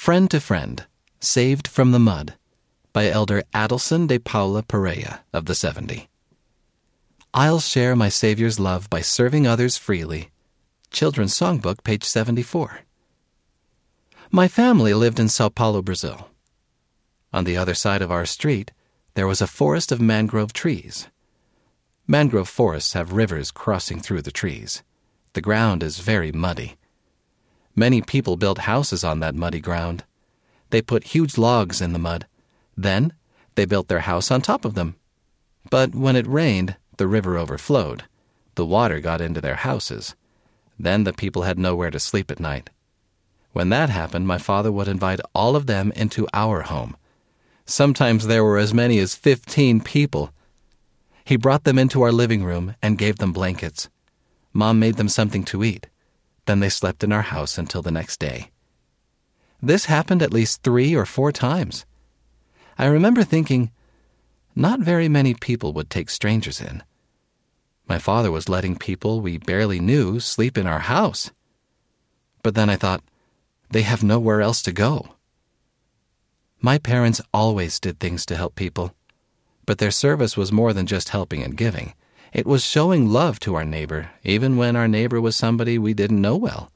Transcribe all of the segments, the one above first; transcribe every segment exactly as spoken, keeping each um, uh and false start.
Friend to Friend, Saved from the Mud, by Elder Adelson de Paula Pereira of the seventy. I'll share my Savior's love by serving others freely. Children's Songbook, page seventy-four. My family lived in Sao Paulo, Brazil. On the other side of our street, there was a forest of mangrove trees. Mangrove forests have rivers crossing through the trees. The ground is very muddy. Many people built houses on that muddy ground. They put huge logs in the mud. Then, they built their house on top of them. But when it rained, the river overflowed. The water got into their houses. Then the people had nowhere to sleep at night. When that happened, my father would invite all of them into our home. Sometimes there were as many as fifteen people. He brought them into our living room and gave them blankets. Mom made them something to eat. Then they slept in our house until the next day. This happened at least three or four times. I remember thinking, not very many people would take strangers in. My father was letting people we barely knew sleep in our house. But then I thought, they have nowhere else to go. My parents always did things to help people, but their service was more than just helping and giving. It was showing love to our neighbor, even when our neighbor was somebody we didn't know well.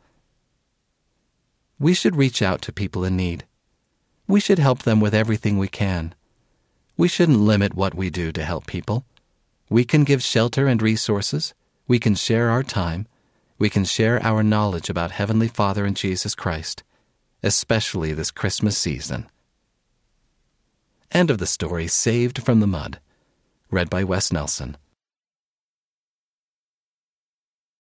We should reach out to people in need. We should help them with everything we can. We shouldn't limit what we do to help people. We can give shelter and resources. We can share our time. We can share our knowledge about Heavenly Father and Jesus Christ, especially this Christmas season. End of the story, Saved from the Mud, read by Wes Nelson.